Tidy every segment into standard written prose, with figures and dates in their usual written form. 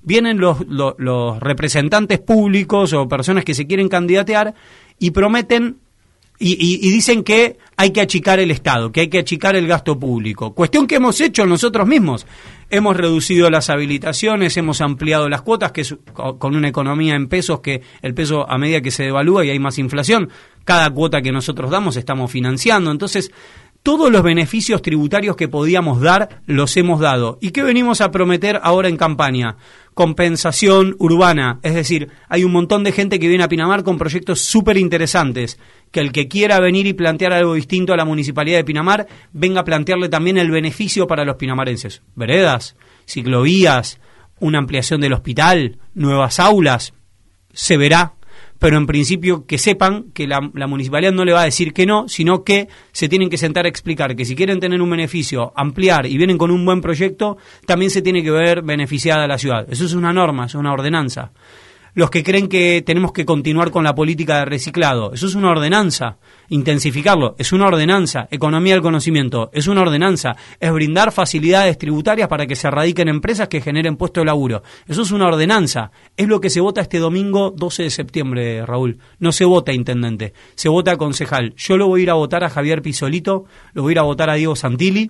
Vienen los representantes públicos o personas que se quieren candidatear y prometen y dicen que hay que achicar el Estado, que hay que achicar el gasto público. Cuestión que hemos hecho nosotros mismos. Hemos reducido las habilitaciones, hemos ampliado las cuotas, que es con una economía en pesos, que el peso a medida que se devalúa y hay más inflación, cada cuota que nosotros damos estamos financiando. Entonces, todos los beneficios tributarios que podíamos dar, los hemos dado. ¿Y qué venimos a prometer ahora en campaña? Compensación urbana, es decir, hay un montón de gente que viene a Pinamar con proyectos súper interesantes, que el que quiera venir y plantear algo distinto a la Municipalidad de Pinamar, venga a plantearle también el beneficio para los pinamarenses. Veredas, ciclovías, una ampliación del hospital, nuevas aulas, se verá. Pero en principio que sepan que la municipalidad no le va a decir que no, sino que se tienen que sentar a explicar que si quieren tener un beneficio, ampliar y vienen con un buen proyecto, también se tiene que ver beneficiada la ciudad. Eso es una norma, es una ordenanza. Los que creen que tenemos que continuar con la política de reciclado, eso es una ordenanza. Intensificarlo, es una ordenanza. Economía del conocimiento, es una ordenanza. Es brindar facilidades tributarias para que se radiquen empresas que generen puestos de laburo. Eso es una ordenanza. Es lo que se vota este domingo 12 de septiembre, Raúl. No se vota intendente, se vota concejal. Yo lo voy a ir a votar a Javier Pisolito, lo voy a ir a votar a Diego Santilli.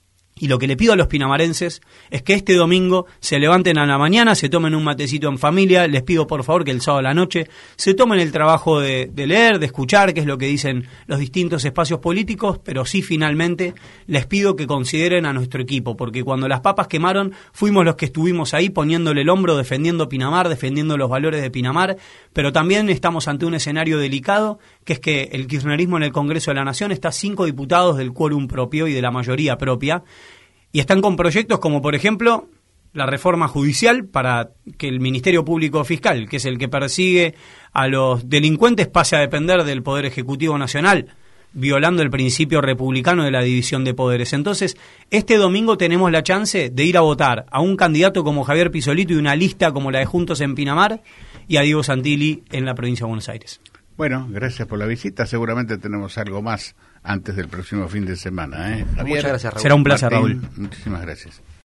Y lo que le pido a los pinamarenses es que este domingo se levanten a la mañana, se tomen un matecito en familia. Les pido por favor que el sábado a la noche se tomen el trabajo de leer, de escuchar qué es lo que dicen los distintos espacios políticos, pero sí finalmente les pido que consideren a nuestro equipo, porque cuando las papas quemaron fuimos los que estuvimos ahí poniéndole el hombro, defendiendo Pinamar, defendiendo los valores de Pinamar, pero también estamos ante un escenario delicado, que es que el kirchnerismo en el Congreso de la Nación está 5 diputados del quórum propio y de la mayoría propia, y están con proyectos como, por ejemplo, la reforma judicial para que el Ministerio Público Fiscal, que es el que persigue a los delincuentes, pase a depender del Poder Ejecutivo Nacional, violando el principio republicano de la división de poderes. Entonces, este domingo tenemos la chance de ir a votar a un candidato como Javier Pisolito y una lista como la de Juntos en Pinamar y a Diego Santilli en la provincia de Buenos Aires. Bueno, gracias por la visita. Seguramente tenemos algo más antes del próximo fin de semana, Javier. Muchas gracias, Raúl. Será un placer, Martín, Raúl. Muchísimas gracias.